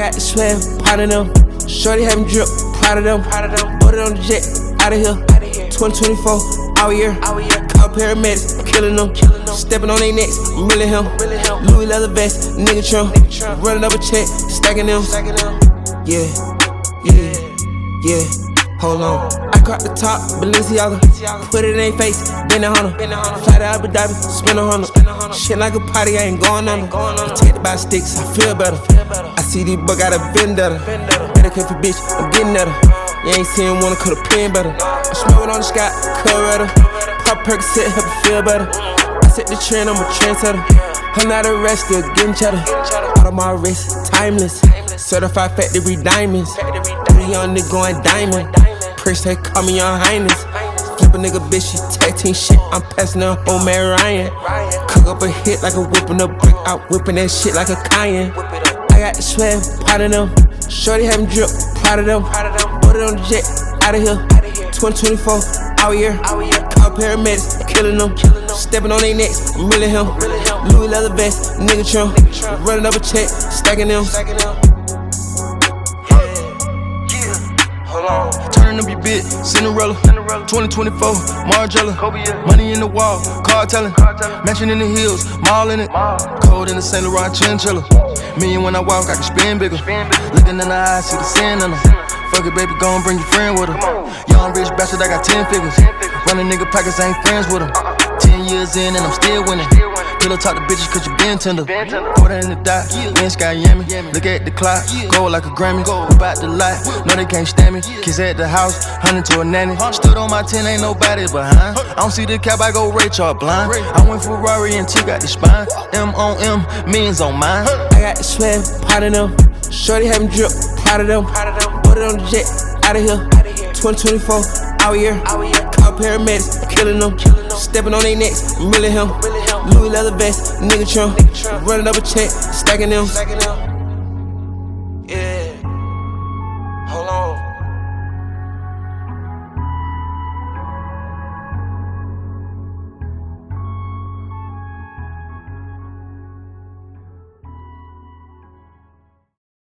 got the swag, pot of them. Shorty having drip, proud of them. Put it on the jet, out of here. 2024, all year. Call paramedics, killing them. Stepping on their necks, I'm really him. Louis leather vest, nigga trim. Running up a check, stacking them. Yeah, hold on. I caught the top, Balenciaga. Put it in their face, bend it on them. Fly to Abu Dhabi, spin a hundred. Shit like a party, I ain't going on them. Protected by sticks, I feel better. I see these bugs got a vendetta. Better careful bitch, I'm getting at her. You ain't seen one, cut a pen better. I'm smoking on the sky, cut redder. Pop Percocet, help it feel better. I set the trend, I'm a trendsetter. I'm not arrested, getting cheddar. Out of my wrist, timeless. Certified factory diamonds. 3 young nigga going diamond. Prince, they call me Young Highness. Flip a nigga bitch, she tag team shit. I'm passing her home, Mary Ryan. Cook up a hit like a whipping a brick. Out whipping that shit like a Cayenne. I got the swag, pot of them. Shorty having drip, proud of them. Put it on the jet, out of here. 2024, all year. Call paramedics, killing them. Stepping on their necks, I'm really him. Louis leather vest, nigga trim. Running up a check, stacking them. Turning up your bit, Cinderella. 2024, Margiela. Money in the wall, car telling. Mansion in the hills, mall in it. Cold in the St. Laurent chinchilla. Million when I walk, I can spin bigger. Looking in the eyes, see the sin in them. Fuck it, baby, gon' bring your friend with her. Young rich bastard, I got 10 figures. Running nigga pockets, I ain't friends with them. 10 years in and I'm still winning. Pillow talk to bitches cause you been tender. Put her in the dot, win sky yummy. Look at the clock, go like a Grammy. Whip out the lot, no they can't stand me. Kids at the house, hunting to a nanny. Stood on my 10, ain't nobody behind. I don't see the cap, I go Ray Charles blind. I went Ferrari and T got the spine. M on M, millions on mine. I got the swag, pot of them. Shorty having drip, proud of them. Put it on the jet, out of here. 2024, all year. Call paramedics, killing them. Stepping on their necks, I'm really him. Louis leather vest, nigga trim. Running up a check, stacking them. Yeah.